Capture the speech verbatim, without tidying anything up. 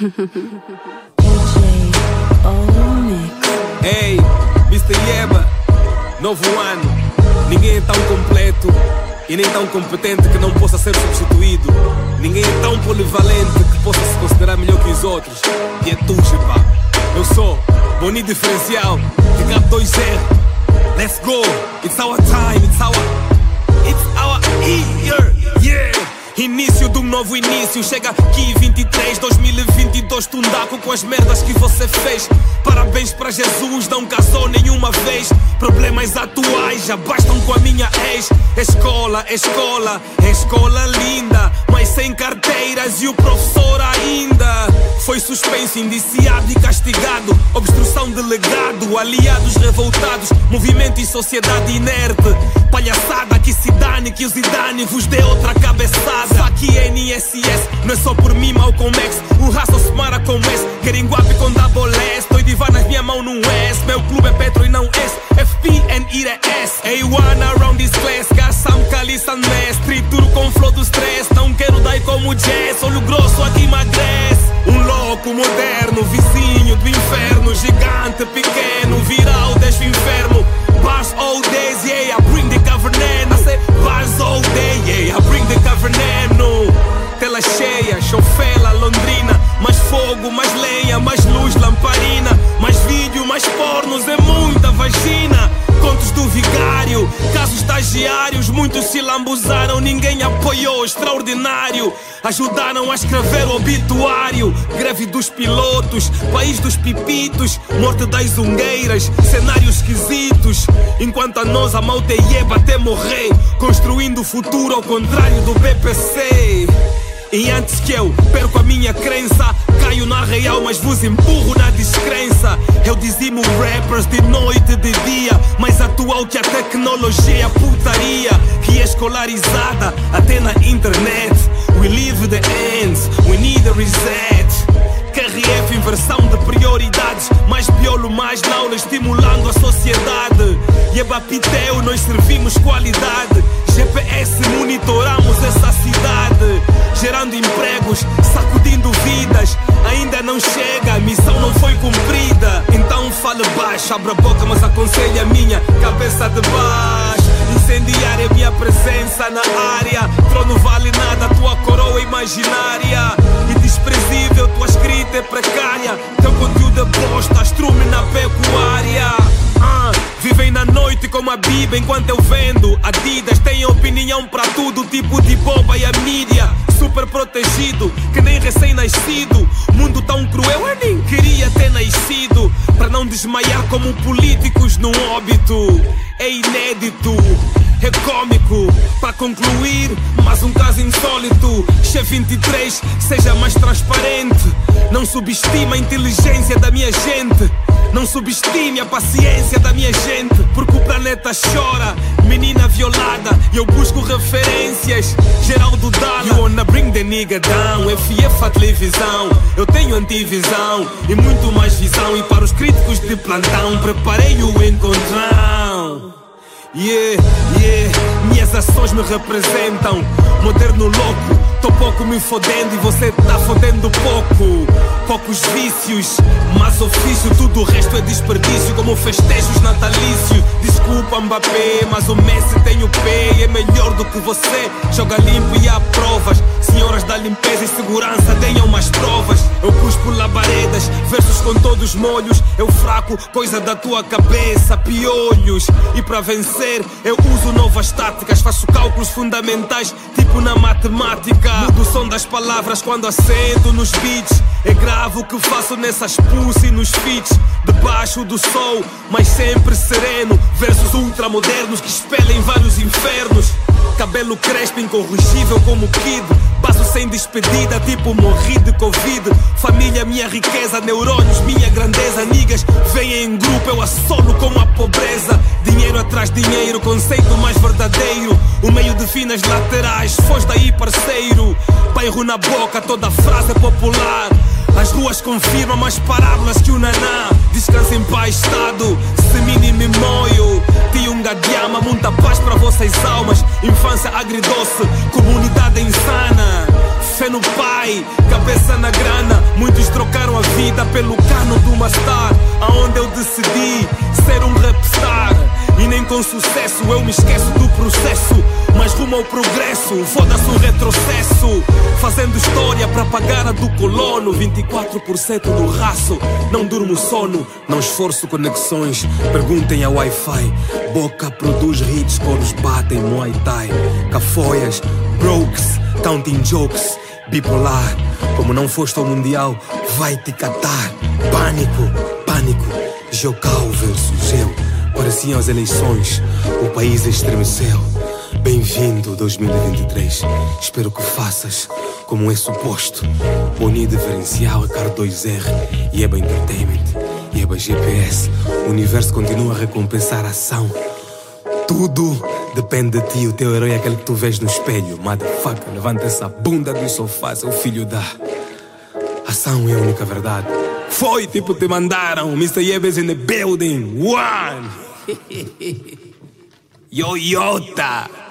Ei, mister Yeba, novo ano. Ninguém é tão completo e nem tão competente que não possa ser substituído. Ninguém é tão polivalente que possa se considerar melhor que os outros. E é tu, pá. Eu sou Boni Diferencial, T K dois R. Let's go, it's our time, it's our, it's our year, yeah. Início de um novo início, chega aqui vinte e três, dois mil e vinte e dois, tundaco com as merdas que você fez. Parabéns para Jesus, não casou nenhuma vez. Problemas atuais já bastam com a minha ex. Escola, escola, escola linda, mas sem carteiras e o professor ainda foi suspenso, indiciado e castigado. Obstrução de legado, aliados revoltados, movimento e sociedade inerte. Palhaçada que se dane, que o Zidane vos dê outra cabeçada. Aqui N S S, não é só por mim, mal com Max. O raço se mara com S, querem guape com double S. Tô de vanas, minha mão num S. Meu clube é Petro e não S. F P N I R S. A one around this class, got some caliça mess. Trituro com flow do stress, não quero dar como jazz. Olho grosso aqui emagrece. Um louco moderno, vizinho do inferno. Gigante, pequeno, viral, deixa o inferno. Bars all days, yeah, I bring the government. I say bars all day, yeah, I bring the government. Tela cheia, chofela, Londrina. Mais fogo, mais lenha, mais luz, lamparina. Mais vídeo, mais pornos, é muita vagina. Contos do vigário, casos estagiários. Muitos se lambuzaram, ninguém apoiou, extraordinário. Ajudaram a escrever o obituário. Greve dos pilotos, país dos pipitos. Morte das zungueiras, cenários esquisitos. Enquanto a nós a malta Yeba até morrer, construindo o futuro ao contrário do B P C. E antes que eu perco a minha crença, caio na real, mas vos empurro na descrença. Eu dizimo rappers de noite, de dia, mais atual que a tecnologia, a putaria que é escolarizada até na internet. We live the ends, we need a reset. K R F, inversão de prioridades. Mais piolo, mais naula, estimulando a sociedade. Yeba Piteu, nós servimos qualidade. G P S, monitoramos essa cidade. Gerando empregos, sacudindo vidas. Ainda não chega, a missão não foi cumprida. Então fale baixo, abra a boca, mas aconselha a minha cabeça de baixo. Incendiar é minha presença na área. Trono vale nada, tua coroa é imaginária. E desprezível, tua escrita é precária. Teu conteúdo é bosta, estrume na pecuária. uh, Vivem na noite como a Bíblia enquanto eu vendo. Adidas tem opinião pra tudo, tipo de boba e a mídia. Super protegido, que nem recém-nascido. Mundo tão cruel, eu nem queria ter nascido. Pra não desmaiar como políticos num óbito. É inédito, é cômico. Para concluir, mais um caso insólito. G vinte e três, seja mais transparente. Não subestima a inteligência da minha gente. Não subestime a paciência da minha gente. Porque o planeta chora, menina violada. E eu busco referências, Geraldo Dalla. You wanna bring the nigga down, F F a televisão. Eu tenho antivisão e muito mais visão. E para os críticos de plantão, preparei o encontrão. Yeah, yeah, minhas ações me representam. Moderno louco, tô pouco me fodendo e você tá fodendo pouco. Poucos vícios, mas ofício, tudo o resto é desperdício. Como festejos natalícios. Desculpa Mbappé, mas o Messi tem o P. É melhor do que você, joga limpo e há provas. Senhoras da limpeza e segurança, deem umas provas. Eu cuspo labaredas, versos com todos molhos. Eu fraco, coisa da tua cabeça, piolhos. E para vencer eu uso novas táticas. Faço cálculos fundamentais, tipo na matemática. Mudo o som das palavras quando acendo nos beats. É grave o que faço nessas pussy nos feats. Debaixo do sol, mas sempre sereno. Versos ultramodernos que espelhem vários infernos. Cabelo crespo, incorrigível como Kid. Passo sem despedida, tipo morri de Covid. Família, minha riqueza, neurônios, minha grandeza. Niggas, vêm em grupo, eu assolo como a pobreza. Dinheiro atrás dinheiro, conceito mais verdadeiro. O meio define as laterais, foge daí parceiro. Bairro na boca, toda frase é popular. As ruas confirmam as parábolas que o Naná. Descansa em paz, Estado, semini me moio. Tiunga Diama, muita paz para vossas almas. Infância agridoce, comunidade insana. Fé no pai, cabeça na grana. Muitos uma star, aonde eu decidi ser um rapstar. E nem com sucesso eu me esqueço do processo, mas rumo ao progresso, foda-se o retrocesso. Fazendo história para pagar a do colono, vinte e quatro por cento do raço. Não durmo sono, não esforço conexões. Perguntem ao Wi-Fi. Boca produz hits, coros batem Muay Thai. Cafoias, brokes, counting jokes. Bipolar, como não foste ao mundial, vai te catar. Pânico, pânico, Geocal versus Geo. Pareciam as eleições, o país estremeceu. Bem-vindo dois mil e vinte e três. Espero que faças como é suposto. Boni diferencial é Car dois R, Yeba Entertainment, Yeba G P S. O universo continua a recompensar a ação. Tudo depende de ti, o teu herói é aquele que tu vês no espelho. Motherfucker, levanta essa bunda do sofá, seu filho da... Ação é a única verdade. Foi tipo te mandaram, mister Yeba's in the building. One! Yo, Yota!